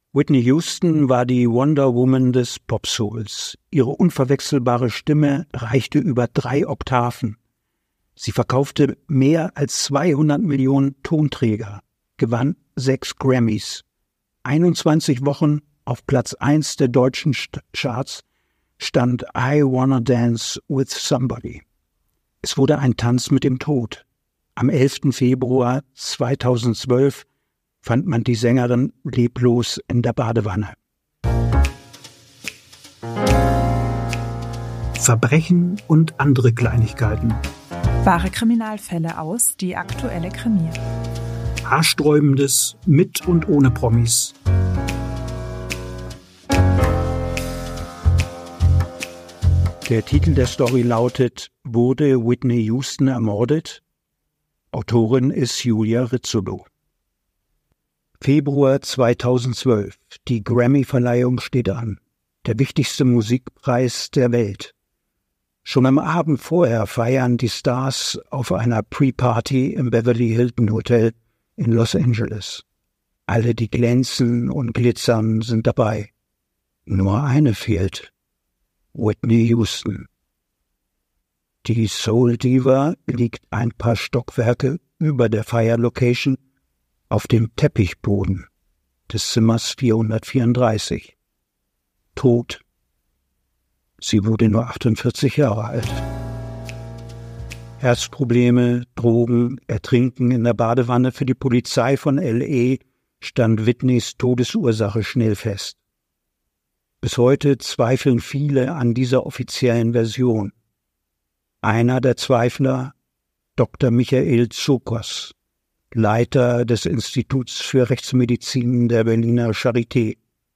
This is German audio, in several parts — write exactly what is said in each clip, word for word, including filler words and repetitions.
Whitney Houston war die Wonder Woman des Pop-Souls. Ihre unverwechselbare Stimme reichte über drei Oktaven. Sie verkaufte mehr als zweihundert Millionen Tonträger, gewann sechs Grammys. einundzwanzig Wochen auf Platz eins der deutschen Charts stand I Wanna Dance with Somebody. Es wurde ein Tanz mit dem Tod. Am elften Februar zweitausendzwölf fand man die Sängerin leblos in der Badewanne. Verbrechen und andere Kleinigkeiten. Wahre Kriminalfälle aus Die aktuelle Krimi. Haarsträubendes mit und ohne Promis. Der Titel der Story lautet Wurde Whitney Houston ermordet? Autorin ist Julia Rizzolo. Februar zweitausendzwölf. Die Grammy-Verleihung steht an. Der wichtigste Musikpreis der Welt. Schon am Abend vorher feiern die Stars auf einer Pre-Party im Beverly Hilton Hotel in Los Angeles. Alle, die glänzen und glitzern, sind dabei. Nur eine fehlt. Whitney Houston. Die Soul Diva liegt ein paar Stockwerke über der Feierlocation auf dem Teppichboden des Zimmers vierhundertvierunddreißig. Tot. Sie wurde nur achtundvierzig Jahre alt. Herzprobleme, Drogen, Ertrinken in der Badewanne. Für die Polizei von L A stand Whitneys Todesursache schnell fest. Bis heute zweifeln viele an dieser offiziellen Version. Einer der Zweifler, Doktor Michael Tsokos, Leiter des Instituts für Rechtsmedizin der Berliner Charité.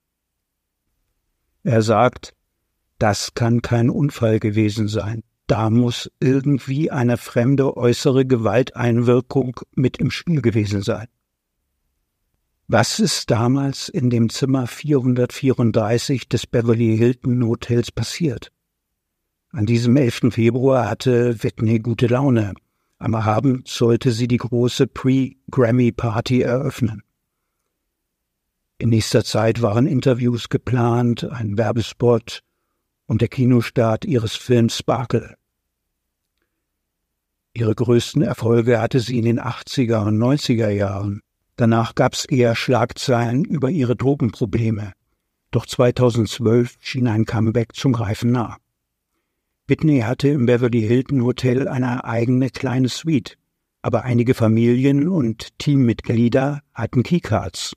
Er sagt, das kann kein Unfall gewesen sein. Da muss irgendwie eine fremde äußere Gewalteinwirkung mit im Spiel gewesen sein. Was ist damals in dem Zimmer vierhundertvierunddreißig des Beverly Hilton Hotels passiert? An diesem elften Februar hatte Whitney gute Laune. Am Abend sollte sie die große Pre-Grammy-Party eröffnen. In nächster Zeit waren Interviews geplant, ein Werbespot und der Kinostart ihres Films Sparkle. Ihre größten Erfolge hatte sie in den achtziger und neunziger Jahren. Danach gab es eher Schlagzeilen über ihre Drogenprobleme. Doch zweitausendzwölf schien ein Comeback zum Greifen nah. Whitney hatte im Beverly Hilton Hotel eine eigene kleine Suite, aber einige Familien und Teammitglieder hatten Keycards.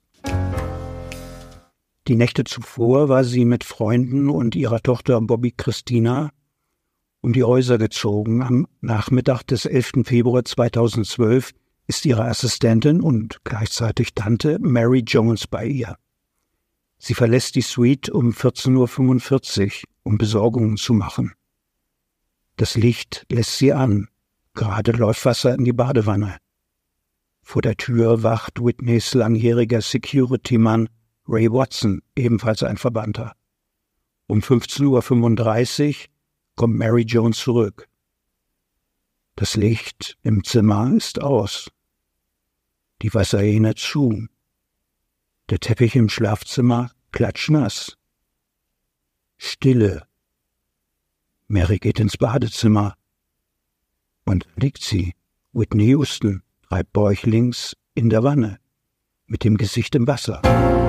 Die Nächte zuvor war sie mit Freunden und ihrer Tochter Bobby Christina um die Häuser gezogen. Am Nachmittag des elften Februar zweitausendzwölf ist ihre Assistentin und gleichzeitig Tante Mary Jones bei ihr. Sie verlässt die Suite um vierzehn Uhr fünfundvierzig, um Besorgungen zu machen. Das Licht lässt sie an. Gerade läuft Wasser in die Badewanne. Vor der Tür wacht Whitneys langjähriger Security-Mann Ray Watson, ebenfalls ein Verbannter. Um fünfzehn Uhr fünfunddreißig kommt Mary Jones zurück. Das Licht im Zimmer ist aus. Die Wasserhähne zu. Der Teppich im Schlafzimmer klatschnass. Stille. Mary geht ins Badezimmer. Und da liegt sie, Whitney Houston, treibt bäuchlings in der Wanne, mit dem Gesicht im Wasser.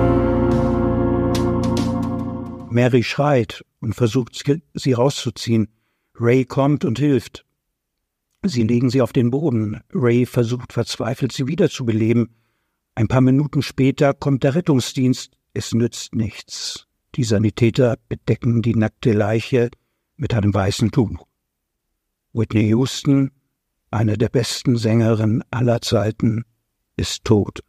Mary schreit und versucht, sie rauszuziehen. Ray kommt und hilft. Sie legen sie auf den Boden. Ray versucht verzweifelt, sie wiederzubeleben. Ein paar Minuten später kommt der Rettungsdienst. Es nützt nichts. Die Sanitäter bedecken die nackte Leiche mit einem weißen Tuch. Whitney Houston, eine der besten Sängerinnen aller Zeiten, ist tot.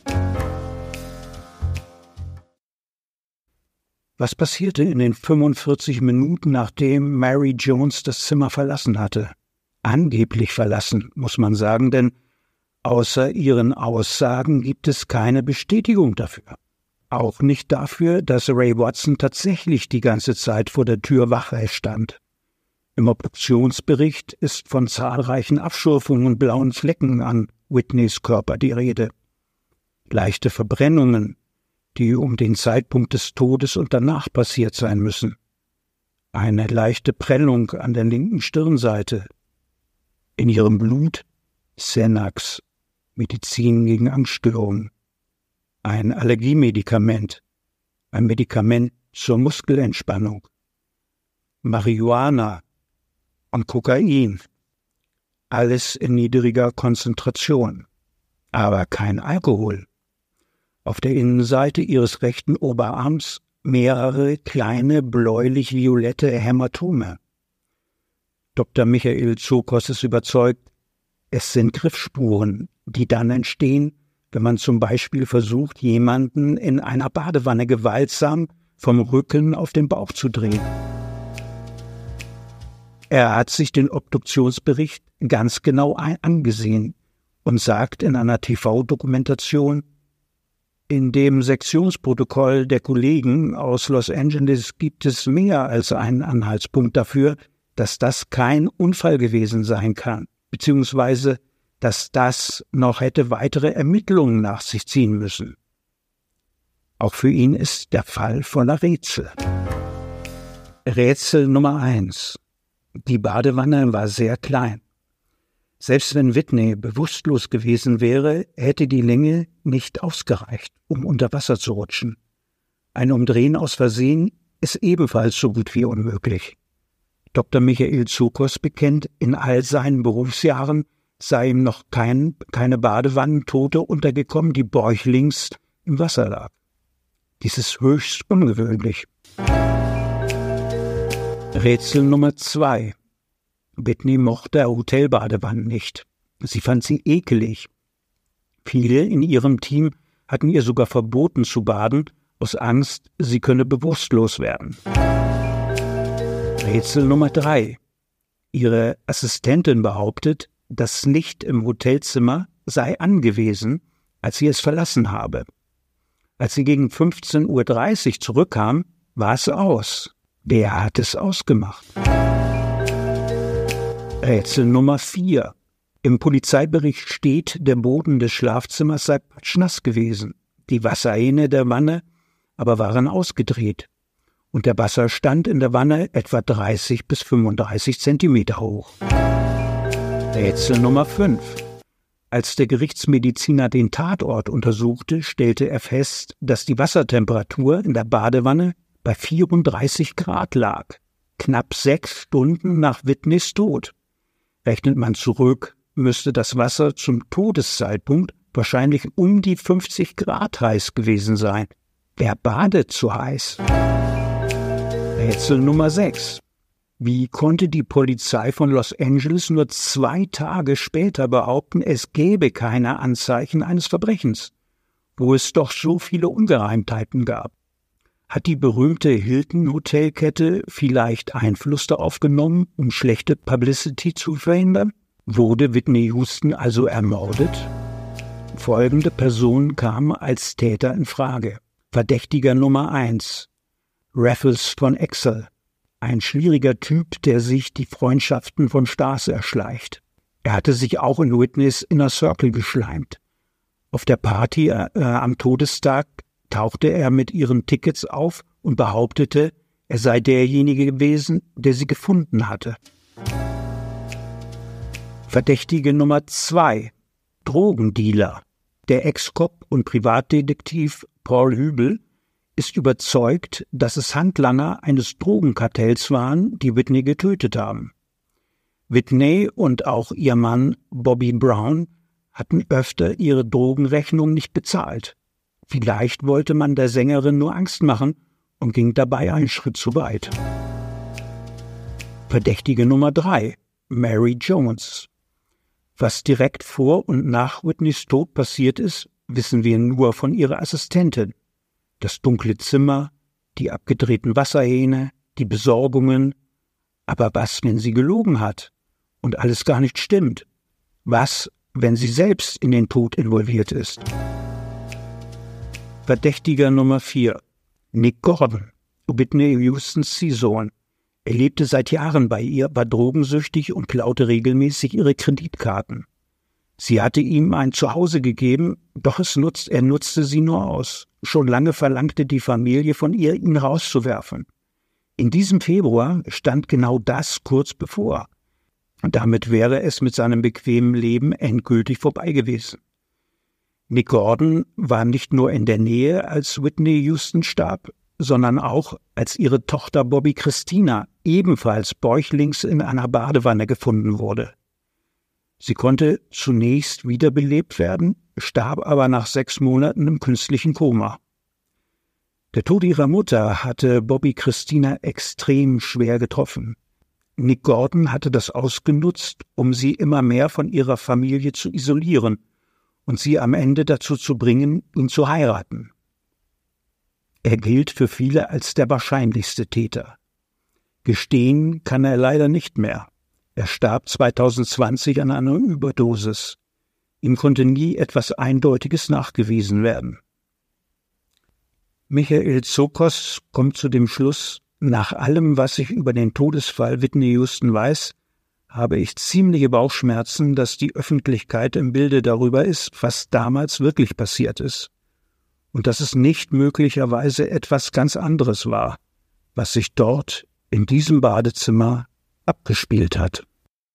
Was passierte in den fünfundvierzig Minuten, nachdem Mary Jones das Zimmer verlassen hatte? Angeblich verlassen, muss man sagen, denn außer ihren Aussagen gibt es keine Bestätigung dafür. Auch nicht dafür, dass Ray Watson tatsächlich die ganze Zeit vor der Tür wache stand. Im Obduktionsbericht ist von zahlreichen Abschürfungen und blauen Flecken an Whitneys Körper die Rede. Leichte Verbrennungen, die um den Zeitpunkt des Todes und danach passiert sein müssen. Eine leichte Prellung an der linken Stirnseite. In ihrem Blut Xanax, Medizin gegen Angststörungen. Ein Allergiemedikament, ein Medikament zur Muskelentspannung. Marihuana und Kokain. Alles in niedriger Konzentration, aber kein Alkohol. Auf der Innenseite ihres rechten Oberarms mehrere kleine bläulich-violette Hämatome. Doktor Michael Tsoukas ist überzeugt, es sind Griffspuren, die dann entstehen, wenn man zum Beispiel versucht, jemanden in einer Badewanne gewaltsam vom Rücken auf den Bauch zu drehen. Er hat sich den Obduktionsbericht ganz genau angesehen und sagt in einer T V-Dokumentation, in dem Sektionsprotokoll der Kollegen aus Los Angeles gibt es mehr als einen Anhaltspunkt dafür, dass das kein Unfall gewesen sein kann, beziehungsweise dass das noch hätte weitere Ermittlungen nach sich ziehen müssen. Auch für ihn ist der Fall voller Rätsel. Rätsel Nummer eins. Die Badewanne war sehr klein. Selbst wenn Whitney bewusstlos gewesen wäre, hätte die Länge nicht ausgereicht, um unter Wasser zu rutschen. Ein Umdrehen aus Versehen ist ebenfalls so gut wie unmöglich. Doktor Michael Tsoukas bekennt, in all seinen Berufsjahren sei ihm noch kein, keine Badewannentote untergekommen, die bäuchlings im Wasser lag. Dies ist höchst ungewöhnlich. Rätsel Nummer zwei. Whitney mochte Hotelbadewannen nicht. Sie fand sie ekelig. Viele in ihrem Team hatten ihr sogar verboten zu baden, aus Angst, sie könne bewusstlos werden. Rätsel Nummer drei. Ihre Assistentin behauptet, das Licht im Hotelzimmer sei angewesen, als sie es verlassen habe. Als sie gegen fünfzehn Uhr dreißig zurückkam, war es aus. Wer hat es ausgemacht? Rätsel Nummer vier. Im Polizeibericht steht, der Boden des Schlafzimmers sei patschnass gewesen. Die Wasserhähne der Wanne aber waren ausgedreht. Und der Wasserstand in der Wanne etwa dreißig bis fünfunddreißig Zentimeter hoch. Rätsel Nummer fünf. Als der Gerichtsmediziner den Tatort untersuchte, stellte er fest, dass die Wassertemperatur in der Badewanne bei vierunddreißig Grad lag, knapp sechs Stunden nach Whitneys Tod. Rechnet man zurück, müsste das Wasser zum Todeszeitpunkt wahrscheinlich um die fünfzig Grad heiß gewesen sein. Wer badet so heiß? Rätsel Nummer sechs. Wie konnte die Polizei von Los Angeles nur zwei Tage später behaupten, es gäbe keine Anzeichen eines Verbrechens, wo es doch so viele Ungereimtheiten gab? Hat die berühmte Hilton-Hotelkette vielleicht Einfluss darauf genommen, um schlechte Publicity zu verhindern? Wurde Whitney Houston also ermordet? Folgende Personen kamen als Täter in Frage. Verdächtiger Nummer eins. Raffles von Exel. Ein schwieriger Typ, der sich die Freundschaften von Stars erschleicht. Er hatte sich auch in Whitneys Inner Circle geschleimt. Auf der Party äh, am Todestag tauchte er mit ihren Tickets auf und behauptete, er sei derjenige gewesen, der sie gefunden hatte. Verdächtige Nummer zwei. Drogendealer. Der Ex-Cop und Privatdetektiv Paul Hübel ist überzeugt, dass es Handlanger eines Drogenkartells waren, die Whitney getötet haben. Whitney und auch ihr Mann Bobby Brown hatten öfter ihre Drogenrechnung nicht bezahlt. Vielleicht wollte man der Sängerin nur Angst machen und ging dabei einen Schritt zu weit. Verdächtige Nummer drei. Mary Jones. Was direkt vor und nach Whitneys Tod passiert ist, wissen wir nur von ihrer Assistentin. Das dunkle Zimmer, die abgedrehten Wasserhähne, die Besorgungen. Aber was, wenn sie gelogen hat und alles gar nicht stimmt? Was, wenn sie selbst in den Tod involviert ist? Verdächtiger Nummer vier. Nick Gordon, Whitney Houstons Ziehsohn. Er lebte seit Jahren bei ihr, war drogensüchtig und klaute regelmäßig ihre Kreditkarten. Sie hatte ihm ein Zuhause gegeben, doch es nutzt, er nutzte sie nur aus. Schon lange verlangte die Familie von ihr, ihn rauszuwerfen. In diesem Februar stand genau das kurz bevor. Und damit wäre es mit seinem bequemen Leben endgültig vorbei gewesen. Nick Gordon war nicht nur in der Nähe, als Whitney Houston starb, sondern auch, als ihre Tochter Bobby Christina ebenfalls bäuchlings in einer Badewanne gefunden wurde. Sie konnte zunächst wiederbelebt werden, starb aber nach sechs Monaten im künstlichen Koma. Der Tod ihrer Mutter hatte Bobby Christina extrem schwer getroffen. Nick Gordon hatte das ausgenutzt, um sie immer mehr von ihrer Familie zu isolieren und sie am Ende dazu zu bringen, ihn zu heiraten. Er gilt für viele als der wahrscheinlichste Täter. Gestehen kann er leider nicht mehr. Er starb zweitausendzwanzig an einer Überdosis. Ihm konnte nie etwas Eindeutiges nachgewiesen werden. Michael Tsokos kommt zu dem Schluss, nach allem, was ich über den Todesfall Whitney Houston weiß, habe ich ziemliche Bauchschmerzen, dass die Öffentlichkeit im Bilde darüber ist, was damals wirklich passiert ist. Und dass es nicht möglicherweise etwas ganz anderes war, was sich dort in diesem Badezimmer abgespielt hat.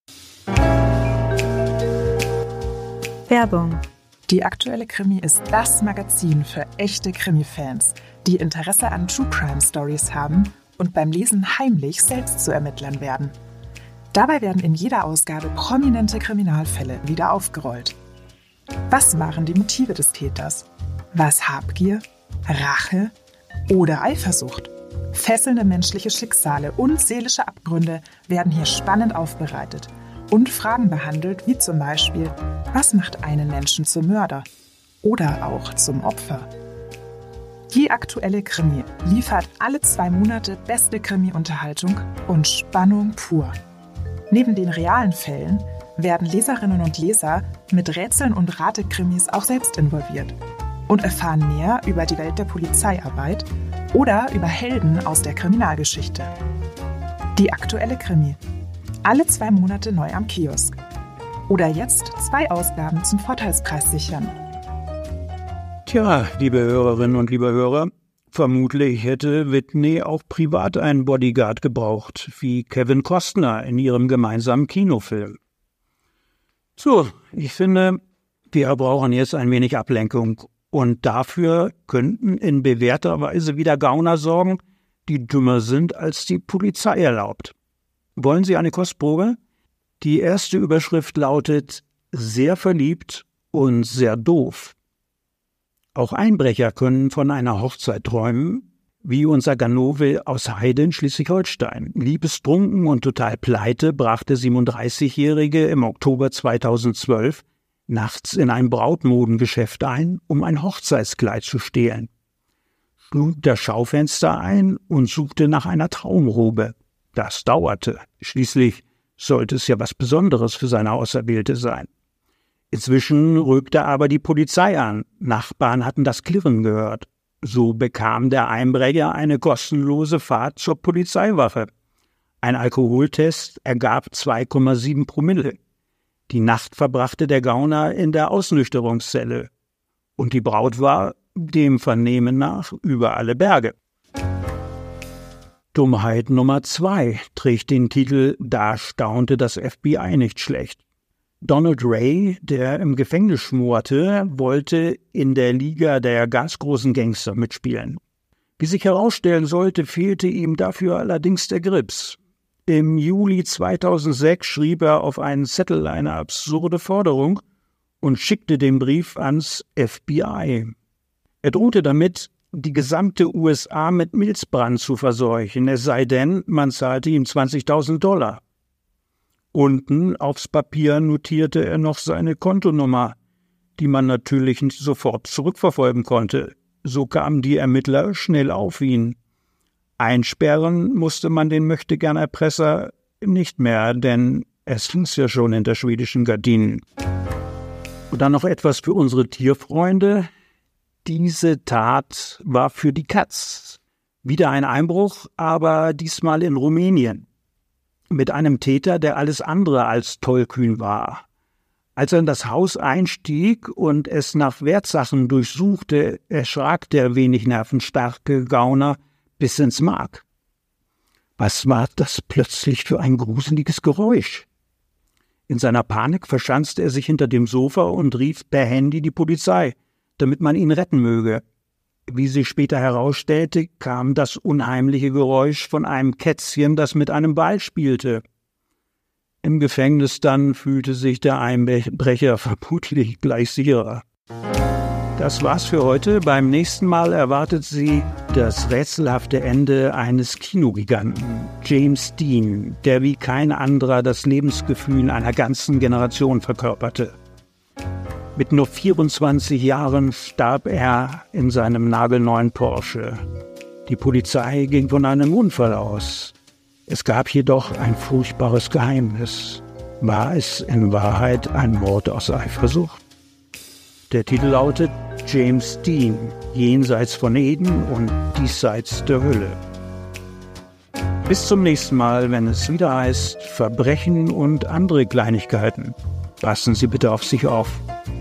Werbung. Die aktuelle Krimi ist das Magazin für echte Krimi-Fans, die Interesse an True-Crime-Stories haben und beim Lesen heimlich selbst zu Ermittlern werden. Dabei werden in jeder Ausgabe prominente Kriminalfälle wieder aufgerollt. Was waren die Motive des Täters? Was Habgier, Rache oder Eifersucht? Fesselnde menschliche Schicksale und seelische Abgründe werden hier spannend aufbereitet und Fragen behandelt, wie zum Beispiel, was macht einen Menschen zum Mörder oder auch zum Opfer? Die aktuelle Krimi liefert alle zwei Monate beste Krimi-Unterhaltung und Spannung pur. Neben den realen Fällen werden Leserinnen und Leser mit Rätseln und Ratekrimis auch selbst involviert und erfahren mehr über die Welt der Polizeiarbeit oder über Helden aus der Kriminalgeschichte. Die aktuelle Krimi. Alle zwei Monate neu am Kiosk. Oder jetzt zwei Ausgaben zum Vorteilspreis sichern. Tja, liebe Hörerinnen und liebe Hörer, vermutlich hätte Whitney auch privat einen Bodyguard gebraucht, wie Kevin Costner in ihrem gemeinsamen Kinofilm. So, ich finde, wir brauchen jetzt ein wenig Ablenkung. Und dafür könnten in bewährter Weise wieder Gauner sorgen, die dümmer sind, als die Polizei erlaubt. Wollen Sie eine Kostprobe? Die erste Überschrift lautet »Sehr verliebt und sehr doof«. Auch Einbrecher können von einer Hochzeit träumen, wie unser Ganove aus Heide in Schleswig-Holstein. Liebestrunken und total pleite brach der siebenunddreißigjährige im Oktober zweitausendzwölf nachts in ein Brautmodengeschäft ein, um ein Hochzeitskleid zu stehlen. Schlug das Schaufenster ein und suchte nach einer Traumrobe. Das dauerte. Schließlich sollte es ja was Besonderes für seine Auserwählte sein. Inzwischen rückte aber die Polizei an. Nachbarn hatten das Klirren gehört. So bekam der Einbrecher eine kostenlose Fahrt zur Polizeiwache. Ein Alkoholtest ergab zwei Komma sieben Promille. Die Nacht verbrachte der Gauner in der Ausnüchterungszelle. Und die Braut war, dem Vernehmen nach, über alle Berge. Dummheit Nummer zwei trägt den Titel »Da staunte das F B I nicht schlecht«. Donald Ray, der im Gefängnis schmorte, wollte in der Liga der ganz großen Gangster mitspielen. Wie sich herausstellen sollte, fehlte ihm dafür allerdings der Grips. Im Juli zweitausendsechs schrieb er auf einen Zettel eine absurde Forderung und schickte den Brief ans F B I. Er drohte damit, die gesamte U S A mit Milzbrand zu verseuchen, es sei denn, man zahlte ihm zwanzigtausend Dollar. Unten aufs Papier notierte er noch seine Kontonummer, die man natürlich nicht sofort zurückverfolgen konnte. So kamen die Ermittler schnell auf ihn. Einsperren musste man den Möchtegern-Erpresser nicht mehr, denn es hing's ja schon hinter schwedischen Gardinen. Und dann noch etwas für unsere Tierfreunde. Diese Tat war für die Katz. Wieder ein Einbruch, aber diesmal in Rumänien. Mit einem Täter, der alles andere als tollkühn war. Als er in das Haus einstieg und es nach Wertsachen durchsuchte, erschrak der wenig nervenstarke Gauner bis ins Mark. Was war das plötzlich für ein gruseliges Geräusch? In seiner Panik verschanzte er sich hinter dem Sofa und rief per Handy die Polizei, damit man ihn retten möge. Wie sich später herausstellte, kam das unheimliche Geräusch von einem Kätzchen, das mit einem Ball spielte. Im Gefängnis dann fühlte sich der Einbrecher vermutlich gleich sicherer. Das war's für heute. Beim nächsten Mal erwartet Sie das rätselhafte Ende eines Kinogiganten, James Dean, der wie kein anderer das Lebensgefühl einer ganzen Generation verkörperte. Mit nur vierundzwanzig Jahren starb er in seinem nagelneuen Porsche. Die Polizei ging von einem Unfall aus. Es gab jedoch ein furchtbares Geheimnis. War es in Wahrheit ein Mord aus Eifersucht? Der Titel lautet James Dean, jenseits von Eden und diesseits der Hölle. Bis zum nächsten Mal, wenn es wieder heißt Verbrechen und andere Kleinigkeiten. Passen Sie bitte auf sich auf.